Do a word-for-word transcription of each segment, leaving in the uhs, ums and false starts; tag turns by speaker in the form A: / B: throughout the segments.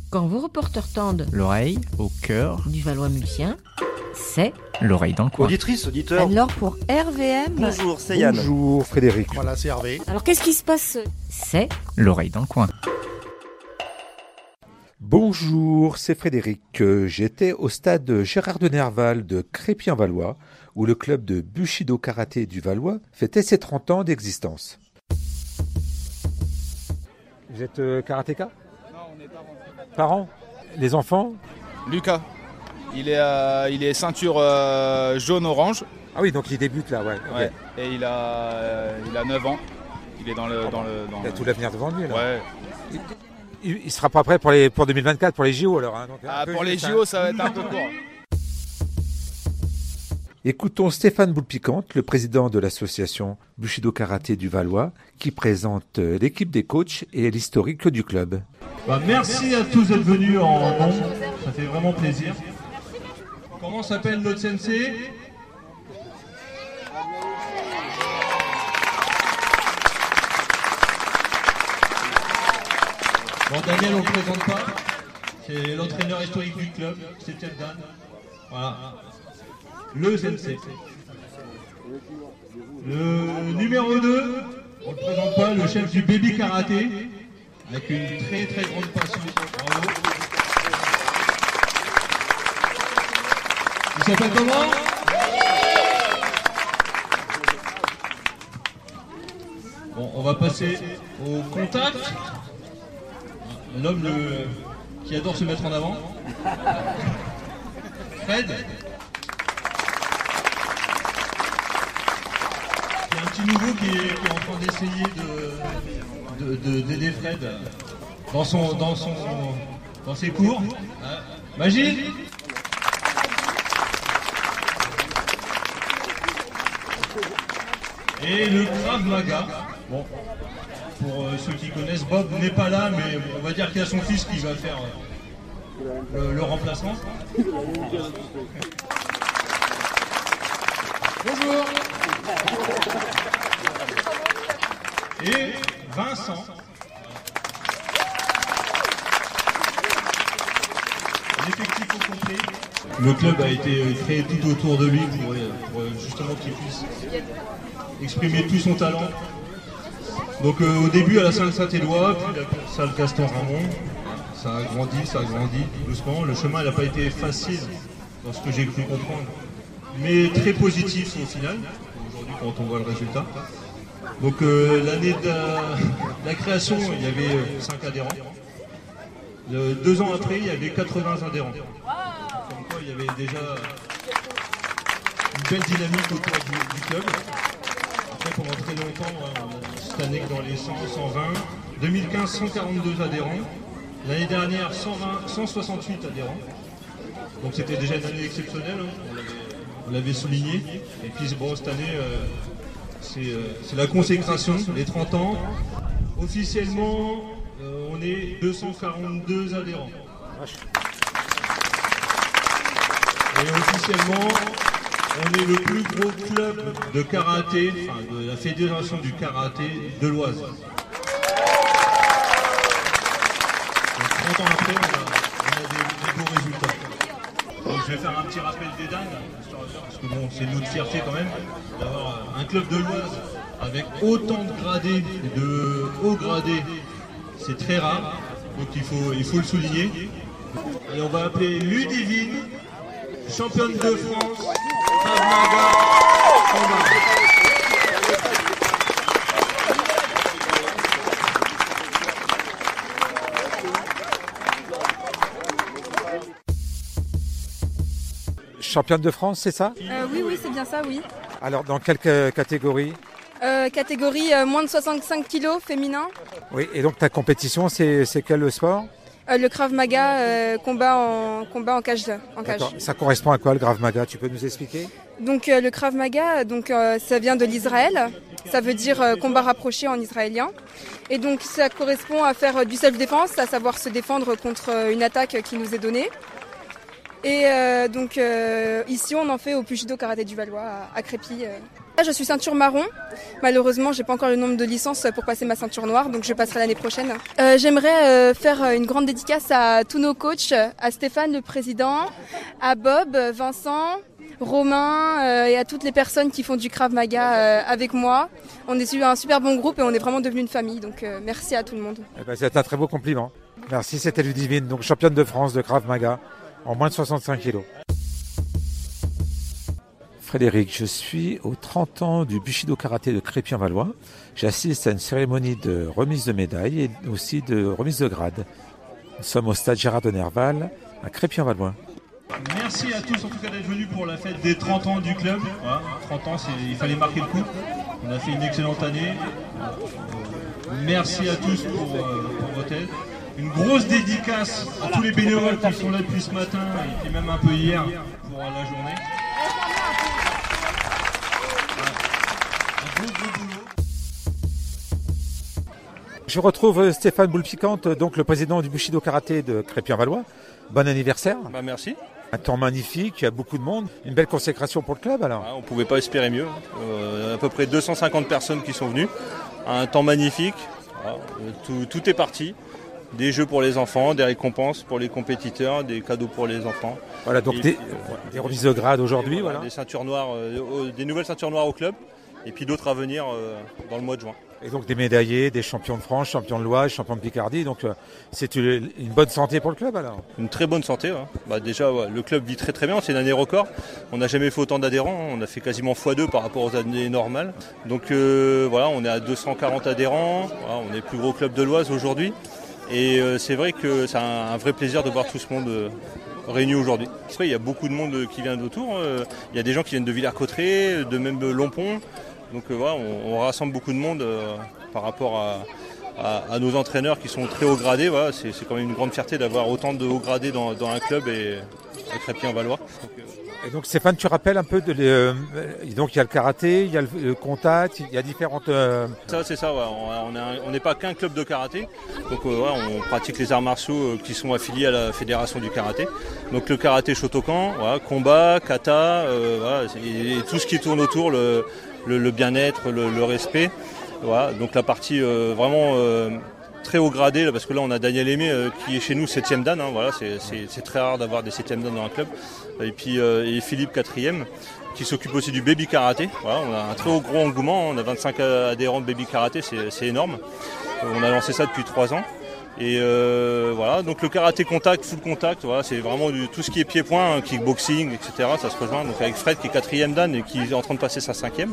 A: Quand vos reporters tendent
B: l'oreille au cœur
A: du Valois-Mulsien, c'est
B: l'oreille dans le coin.
C: Auditrice, auditeur.
A: Alors pour R V M...
C: Bonjour, c'est Yann.
D: Bonjour Frédéric.
E: Voilà, c'est Hervé.
A: Alors qu'est-ce qui se passe? C'est
B: l'oreille dans le coin.
D: Bonjour, c'est Frédéric. J'étais au stade Gérard de Nerval de Crépy-en-Valois, où le club de Bushido Karaté du Valois fêtait ses trente ans d'existence. Vous êtes euh, karatéka?
F: Non, on est parents.
D: Parents? Les enfants?
F: Lucas, il est, euh, il est ceinture euh, jaune-orange.
D: Ah oui, donc il débute là, ouais.
F: Ouais.
D: Okay.
F: Et il a, euh, il a neuf ans. Il est dans le... Dans le dans
D: il a
F: le...
D: tout l'avenir devant lui là.
F: Ouais.
D: Il, il, il sera pas prêt pour, les, pour deux mille vingt-quatre, pour les J O alors. Hein, donc,
F: ah, pour les J O, ça va être un peu court.
D: Écoutons Stéphane Boulpicante, le président de l'association Bushido Karaté du Valois, qui présente l'équipe des coachs et l'historique du club.
G: Bah, merci à tous d'être venus en nombre, ça fait vraiment plaisir. Comment s'appelle notre sensei? Bon, Daniel, on ne le présente pas, c'est l'entraîneur historique du club, c'est Chef Dan. Voilà. Le sensei. Le numéro deux, on ne le présente pas, le chef du baby karaté, avec une très très grande passion. Bravo. Il s'appelle comment? Bon, on va passer au contact. L'homme le... qui adore se mettre en avant. Fred. C'est un petit nouveau qui est, qui est en train d'essayer de, de, de, d'aider Fred dans, son, dans, son, dans ses cours. Hein. Magile. Et le Krav Maga. Bon, pour euh, ceux qui connaissent, Bob n'est pas là, mais on va dire qu'il y a son fils qui va faire euh, le, le remplacement. Bonjour. Et Vincent. L'effectif au complet. Le club a été créé tout autour de lui pour, pour justement qu'il puisse exprimer tout son talent. Donc euh, au début à la salle Saint-Éloi, puis la salle Gaston Ramon, ça a grandi, ça a grandi doucement. Le chemin n'a pas été facile dans ce que j'ai cru comprendre, mais très positif au final, aujourd'hui quand on voit le résultat. Donc euh, l'année de la, la création, il y avait euh, cinq adhérents. Euh, deux ans après, il y avait quatre-vingts adhérents. Comme quoi, il y avait déjà une belle dynamique autour du, du club. Après, pendant très longtemps, on a cette année dans les cent, cent vingt. deux mille quinze, cent quarante-deux adhérents. L'année dernière, cent vingt, cent soixante-huit adhérents. Donc c'était déjà une année exceptionnelle, hein. On l'avait souligné. Et puis bon, cette année, euh, c'est euh, la consécration, les trente ans. Officiellement, euh, on est deux cent quarante-deux adhérents. Et officiellement, on est le plus gros club de karaté, enfin de la fédération du karaté de l'Oise. Donc trente ans après, on a, on a des, des beaux résultats. Donc je vais faire un petit rappel des dames, parce que bon, c'est notre fierté quand même, d'avoir un club de l'Oise avec autant de gradés, de hauts gradés. C'est très rare, donc il faut, il faut le souligner. Et on va appeler Ludivine, championne de France, Krav Maga, combat.
D: Championne de France, c'est ça?
H: euh, Oui, oui, c'est bien ça, oui.
D: Alors, dans quelle euh, catégorie?
H: euh, Catégorie euh, moins de soixante-cinq kilos, féminin.
D: Oui, et donc ta compétition, c'est quel sport?
H: euh, Le Krav Maga, euh, combat, en, combat en cage. En cage.
D: Ça correspond à quoi le Krav Maga? Tu peux nous expliquer?
H: Donc euh, le Krav Maga, donc, euh, ça vient de l'Israël. Ça veut dire euh, combat rapproché en israélien. Et donc ça correspond à faire euh, du self-défense, à savoir se défendre contre euh, une attaque qui nous est donnée. Et euh, donc euh, ici on en fait au Bushido Karaté du Valois à, à Crépy. Euh, Je suis ceinture marron. Malheureusement, j'ai pas encore le nombre de licences pour passer ma ceinture noire, donc je passerai l'année prochaine. Euh, j'aimerais euh, faire une grande dédicace à tous nos coachs, à Stéphane le président, à Bob, Vincent, Romain euh, et à toutes les personnes qui font du Krav Maga euh, avec moi. On est un super bon groupe et on est vraiment devenu une famille, donc euh, merci à tout le monde.
D: Eh ben, c'est un très beau compliment. Merci, c'était Ludivine, donc championne de France de Krav Maga en moins de soixante-cinq kilos. Frédéric, je suis aux trente ans du Bushido Karaté de Crépy-en-Valois. J'assiste à une cérémonie de remise de médailles et aussi de remise de grade. Nous sommes au stade Gérard de Nerval à Crépy-en-Valois.
G: Merci à tous en tout cas d'être venus pour la fête des trente ans du club. Voilà, trente ans, c'est, il fallait marquer le coup. On a fait une excellente année. Merci à tous pour, euh, pour votre aide. Une grosse dédicace à tous les bénévoles qui sont là depuis ce matin et puis même un peu hier pour la journée.
D: Je retrouve Stéphane Boule-Piquante, donc le président du Bushido Karaté de Crépy-en-Valois. Bon anniversaire.
C: Bah merci.
D: Un temps magnifique, il y a beaucoup de monde. Une belle consécration pour le club alors.
C: Ah, on ne pouvait pas espérer mieux. Euh, à peu près deux cent cinquante personnes qui sont venues. Un temps magnifique. Voilà. Tout, tout est parti. Des jeux pour les enfants, des récompenses pour les compétiteurs, des cadeaux pour les enfants.
D: Voilà, donc des, puis, euh, des remises de grade aujourd'hui. Voilà,
C: voilà. Des ceintures noires, euh, des nouvelles ceintures noires au club. Et puis d'autres à venir euh, dans le mois de juin.
D: Et donc des médaillés, des champions de France, champions de l'Oise, champions de Picardie. Donc euh, c'est une, une bonne santé pour le club alors.
C: Une très bonne santé. Ouais. Bah, déjà, ouais, le club vit très très bien. C'est une année record. On n'a jamais fait autant d'adhérents. On a fait quasiment fois deux par rapport aux années normales. Donc euh, voilà, on est à deux cent quarante adhérents. Voilà, on est le plus gros club de l'Oise aujourd'hui. Et euh, c'est vrai que c'est un, un vrai plaisir de voir tout ce monde euh, réuni aujourd'hui. Après, il y a beaucoup de monde qui vient d'autour. Euh, il y a des gens qui viennent de Villers-Cotterêts, de même de Lompont. Donc euh, voilà, on, on rassemble beaucoup de monde euh, par rapport à, à, à nos entraîneurs qui sont très haut gradés. Voilà, c'est, c'est quand même une grande fierté d'avoir autant de haut gradés dans, dans un club et à Crépy-en-Valois. Donc, euh,
D: Et donc Stéphane, tu rappelles un peu de les, euh, donc il y a le karaté, il y a le, le contact, il y a différentes. Euh...
C: Ça c'est ça, ouais. on n'est pas qu'un club de karaté, donc euh, ouais, on pratique les arts martiaux euh, qui sont affiliés à la fédération du karaté. Donc le karaté Shotokan, voilà, combat, kata, euh, voilà, et, et tout ce qui tourne autour, le, le, le bien-être, le, le respect. Voilà, donc la partie euh, vraiment euh, très haut gradé, là, parce que là on a Daniel Aimé euh, qui est chez nous septième dan, hein, voilà, c'est, c'est, c'est très rare d'avoir des septième dan dans un club. Et puis euh, et Philippe quatrième qui s'occupe aussi du baby karaté. Voilà, on a un très gros engouement, on a vingt-cinq adhérents de baby karaté, c'est, c'est énorme. On a lancé ça depuis trois ans. Et euh, voilà, donc le karaté contact, full contact, voilà, c'est vraiment du, tout ce qui est pied-point, hein, kickboxing, et cetera. Ça se rejoint donc avec Fred qui est quatrième dan et qui est en train de passer sa cinquième.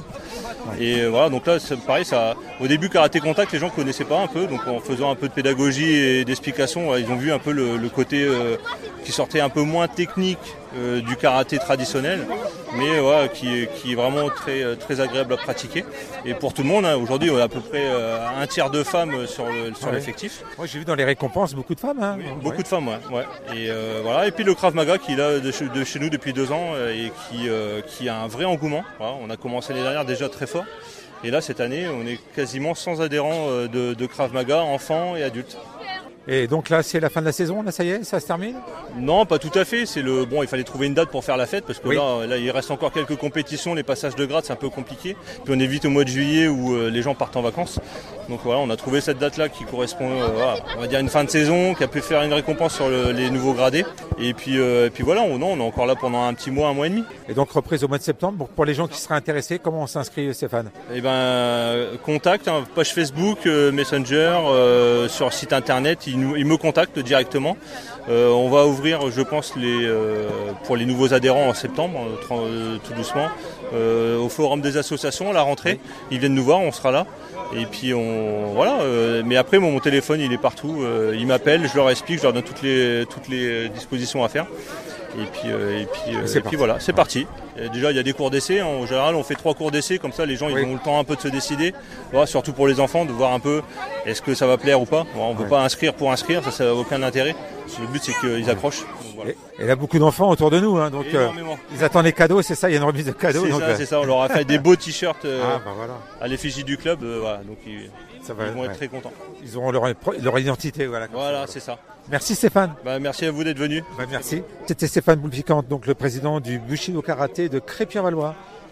C: Et euh, voilà, donc là c'est pareil, ça, au début karaté contact, les gens connaissaient pas un peu, donc en faisant un peu de pédagogie et d'explication, voilà, ils ont vu un peu le, le côté euh, qui sortait un peu moins technique euh, du karaté traditionnel, mais voilà, qui, qui est vraiment très, très agréable à pratiquer. Et pour tout le monde, hein, aujourd'hui on a à peu près euh, un tiers de femmes sur, le, sur ouais. l'effectif.
D: Moi j'ai vu dans les récompenses beaucoup de femmes. Hein.
C: Oui, beaucoup ouais. de femmes, ouais. ouais. Et euh, voilà. Et puis le Krav Maga qui est là de chez, de chez nous depuis deux ans euh, et qui, euh, qui a un vrai engouement. Voilà, on a commencé l'année dernière déjà très fort. Et là cette année on est quasiment cent adhérents euh, de, de Krav Maga, enfants et adultes.
D: Et donc là c'est la fin de la saison, là ça y est, ça se termine ?
C: Non, pas tout à fait. C'est le bon, il fallait trouver une date pour faire la fête parce que
D: oui.
C: là, là il reste encore quelques compétitions, les passages de grade c'est un peu compliqué. Puis on est vite au mois de juillet où euh, les gens partent en vacances. Donc voilà, on a trouvé cette date-là qui correspond, euh, voilà, on va dire une fin de saison, qui a pu faire une récompense sur le, les nouveaux gradés. Et puis, euh, et puis voilà, on, non, on est encore là pendant un petit mois, un mois et demi.
D: Et donc reprise au mois de septembre. Pour, pour les gens qui seraient intéressés, comment on s'inscrit, Stéphane ?
C: Eh ben, contact, hein, page Facebook, euh, Messenger, euh, sur site internet, ils, nous, ils me contactent directement. Euh, on va ouvrir, je pense, les, euh, pour les nouveaux adhérents en septembre, euh, tout doucement, euh, au forum des associations à la rentrée. Ils viennent nous voir, on sera là. Et puis on voilà. Euh, mais après, mon, mon téléphone, il est partout. Euh, ils m'appellent, je leur explique, je leur donne toutes les toutes les dispositions à faire. Et puis euh, et puis, euh, et puis voilà, c'est ouais. parti. Et déjà, il y a des cours d'essai. En général, on fait trois cours d'essai, comme ça, les gens ils oui. ont le temps un peu de se décider. Voilà, surtout pour les enfants, de voir un peu est-ce que ça va plaire ou pas. Bon, on ne veut ouais. pas inscrire pour inscrire, ça, ça n'a aucun intérêt. Le but, c'est qu'ils accrochent. Donc, voilà.
D: et, et il y a beaucoup d'enfants autour de nous, hein, donc euh, ils attendent les cadeaux, c'est ça, il y a une remise de cadeaux.
C: C'est
D: donc,
C: ça,
D: euh...
C: c'est ça. On leur a fait des beaux t-shirts euh,
D: ah, bah voilà.
C: à l'effigie du club. Euh, voilà, donc ils, ça va, ils vont ouais. être très contents.
D: Ils auront leur, leur identité, voilà.
C: Voilà,
D: ça,
C: c'est ça.
D: Merci Stéphane.
C: Bah, merci à vous d'être venu.
D: Bah, merci. C'était Stéphane Boule-Piquante, donc le président du Bushido Karaté de Crépy-en-Valois.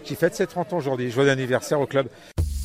D: qui fête ses trente ans aujourd'hui. Joyeux anniversaire au club.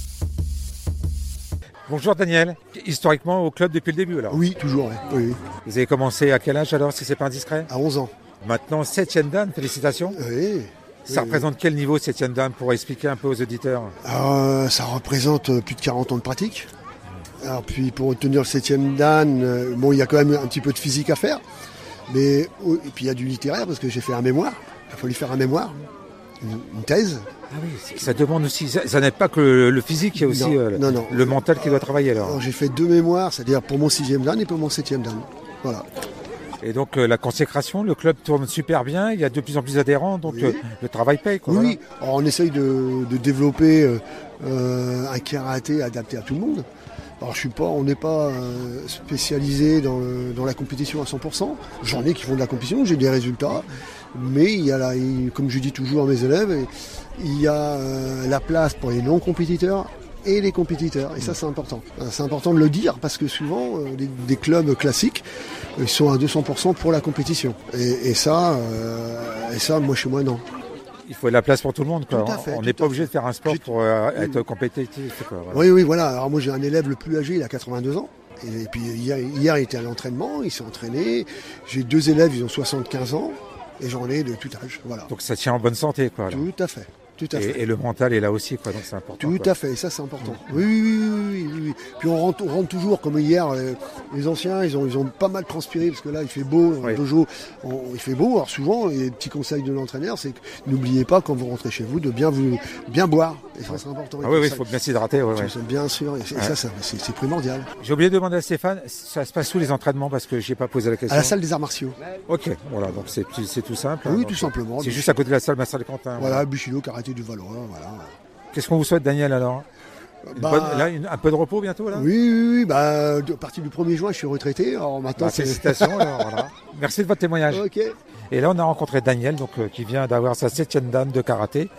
D: Bonjour Daniel, historiquement au club depuis le début alors?
E: Oui, toujours, oui. oui.
D: Vous avez commencé à quel âge alors, si c'est pas indiscret?
E: À onze ans.
D: Maintenant septième dan, félicitations.
E: Oui.
D: Ça
E: oui,
D: représente
E: oui.
D: quel niveau septième dan pour expliquer un peu aux auditeurs?
E: euh, Ça représente plus de quarante ans de pratique. Alors puis pour obtenir le septième dan, euh, bon, il y a quand même un petit peu de physique à faire. Mais, oh, et puis il y a du littéraire parce que j'ai fait un mémoire. Il a fallu faire un mémoire, une, une thèse.
D: Ah oui, ça demande aussi, ça, ça n'aide pas que le, le physique, il y a aussi
E: non,
D: euh,
E: non, non.
D: le mental qui doit travailler alors.
E: Alors j'ai fait deux mémoires, c'est-à-dire pour mon sixième dan et pour mon septième dan. Voilà.
D: Et donc euh, la consécration, le club tourne super bien, il y a de plus en plus d'adhérents, donc
E: oui.
D: euh, le travail paye. Quoi,
E: oui,
D: voilà.
E: oui. Alors, on essaye de, de développer euh, euh, un karaté adapté à tout le monde. Alors je suis pas, on n'est pas euh, spécialisé dans, le, dans la compétition à cent pour cent. J'en ai qui font de la compétition, j'ai des résultats, mais il y a la, il, comme je dis toujours à mes élèves, il y a euh, la place pour les non-compétiteurs et les compétiteurs. Et ça c'est important. C'est important de le dire parce que souvent euh, des, des clubs classiques ils sont à deux cents pour cent pour la compétition. Et, et ça, euh, et ça, moi chez moi non.
D: Il faut de la place pour tout le monde. Quoi.
E: Tout à fait,
D: on n'est pas obligé de faire un sport
E: J'ai...
D: pour euh,
E: oui.
D: être compétitif. Quoi, voilà.
E: Oui, oui, voilà. Alors moi j'ai un élève le plus âgé, il a quatre-vingt-deux ans. Et puis hier, hier il était à l'entraînement, il s'est entraîné. J'ai deux élèves, ils ont soixante-quinze ans. Et j'en ai de tout âge. Voilà.
D: Donc ça tient en bonne santé. Quoi,
E: tout à fait. Tout à
D: et,
E: fait.
D: et le mental est là aussi, quoi, donc c'est important.
E: Tout
D: quoi.
E: à fait, et ça c'est important. Oui, oui, oui, oui, oui, oui. Puis on rentre, on rentre toujours, comme hier, les, les anciens, ils ont, ils ont pas mal transpiré, parce que là il fait beau, dans
D: oui.
E: le dojo, on, il fait beau. Alors souvent, les petits conseils de l'entraîneur, c'est que n'oubliez pas, quand vous rentrez chez vous, de bien vous bien boire. Et ça c'est important.
D: Ah oui, il faut bien s'hydrater. Ouais, ouais.
E: Bien sûr, et, et ouais. ça, ça c'est, c'est primordial.
D: J'ai oublié de demander à Stéphane, ça se passe où les entraînements, parce que j'ai pas posé la question.
E: À la salle des arts martiaux.
D: Ok, voilà, donc c'est, c'est tout simple.
E: Oui,
D: donc,
E: tout simplement.
D: C'est juste à côté de la salle Marcel-Quentin.
E: Voilà, Bushido, karaté du Valois, voilà.
D: Qu'est-ce qu'on vous souhaite, Daniel, alors
E: bah,
D: bonne, là, une, un peu de repos bientôt, là.
E: Oui, oui, oui. Bah, à partir du premier juin, je suis retraité. Alors maintenant,
D: bah,
E: c'est...
D: félicitations. alors, voilà. Merci de votre témoignage.
E: Ok.
D: Et là, on a rencontré Daniel, donc euh, qui vient d'avoir sa septième dan de karaté.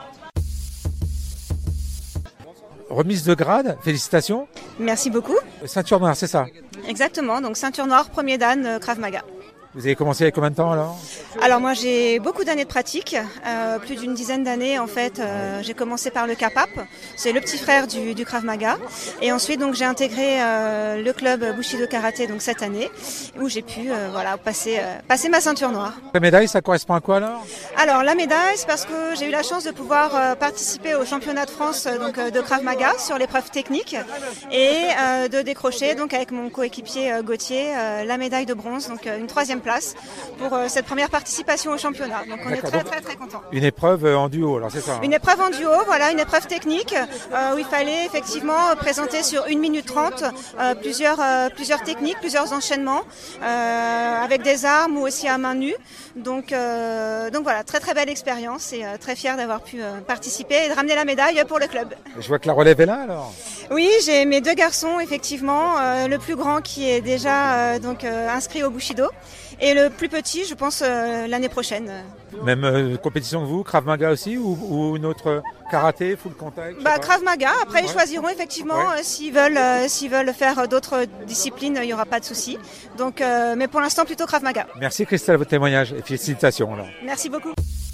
D: Remise de grade, félicitations.
I: Merci beaucoup.
D: Ceinture noire, c'est ça?
I: Exactement. Donc ceinture noire, premier dan, euh, Krav Maga.
D: Vous avez commencé il y a combien de temps alors?
I: Alors moi j'ai beaucoup d'années de pratique, euh, plus d'une dizaine d'années en fait. Euh, j'ai commencé par le K P A P, c'est le petit frère du, du Krav Maga. Et ensuite donc j'ai intégré euh, le club Bushido Karaté donc cette année, où j'ai pu euh, voilà passer euh, passer ma ceinture noire.
D: La médaille, ça correspond à quoi alors?
I: Alors la médaille, c'est parce que j'ai eu la chance de pouvoir euh, participer au championnat de France euh, donc euh, de Krav Maga sur l'épreuve technique et euh, de décrocher donc avec mon coéquipier euh, Gauthier euh, la médaille de bronze, donc euh, une troisième place pour euh, cette première participation au championnat. Donc on
D: D'accord,
I: est très
D: donc,
I: très très contents.
D: Une épreuve en duo, alors c'est ça hein?
I: Une épreuve en duo, voilà, une épreuve technique euh, où il fallait effectivement présenter sur une minute trente euh, plusieurs, euh, plusieurs techniques, plusieurs enchaînements euh, avec des armes ou aussi à main nue. Donc, euh, donc voilà, très très belle expérience et euh, très fière d'avoir pu euh, participer et de ramener la médaille pour le club.
D: Je vois que la relève est là alors.
I: Oui, j'ai mes deux garçons effectivement, euh, le plus grand qui est déjà euh, donc euh, inscrit au Bushido et le plus petit, je pense euh, l'année prochaine.
D: Même euh, compétition que vous, Krav Maga aussi ou, ou une autre karaté, full contact?
I: Bah Krav Maga. Après ouais. Ils choisiront effectivement
D: ouais.
I: euh, s'ils veulent euh, s'ils veulent faire d'autres disciplines, il y aura pas de souci. Donc, euh, mais pour l'instant plutôt Krav Maga.
D: Merci Christelle, votre témoignage et félicitations alors.
I: Merci beaucoup.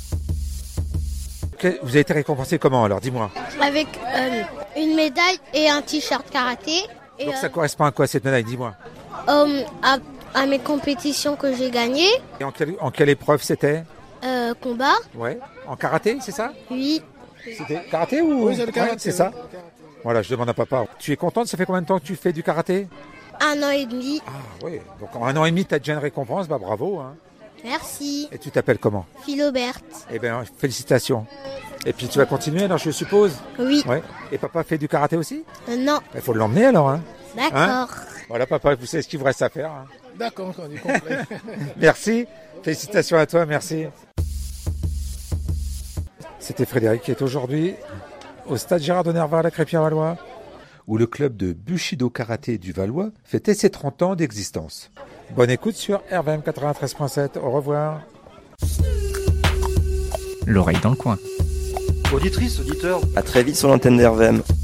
D: Vous avez été récompensé comment alors? Dis-moi.
J: Avec euh, une médaille et un t-shirt karaté. Et,
D: Donc ça
J: euh,
D: correspond à quoi cette médaille? Dis-moi.
J: Euh, à, à mes compétitions que j'ai gagnées.
D: Et en quelle, en quelle épreuve c'était?
J: euh, Combat.
D: Ouais. En karaté, c'est ça?
J: Oui.
D: C'était karaté ou?
F: Oui, c'est le karaté.
D: Ouais, c'est ça. Voilà, je demande à papa. Tu es contente? Ça fait combien de temps que tu fais du karaté?
J: Un an et demi.
D: Ah oui. Donc en un an et demi, tu as déjà une récompense. Bah bravo. Hein.
J: Merci.
D: Et tu t'appelles comment?
J: Philobert.
D: Eh bien, félicitations. Et puis tu vas continuer alors, je suppose?
J: Oui.
D: Ouais. Et papa fait du karaté aussi?
J: Euh, non.
D: Il faut l'emmener alors. Hein.
J: D'accord.
D: Hein, voilà, papa, vous savez ce qu'il vous reste à faire. Hein.
F: D'accord, on est complet.
D: Merci. Félicitations à toi, merci. C'était Frédéric qui est aujourd'hui au stade Gérard de Nerval à Crépy-en-Valois, où le club de Bushido Karaté du Valois fêtait ses trente ans d'existence. Bonne écoute sur R V M quatre-vingt-treize point sept. Au revoir.
B: L'oreille dans le coin.
K: Auditrice, auditeur,
L: à très vite sur l'antenne d'R V M.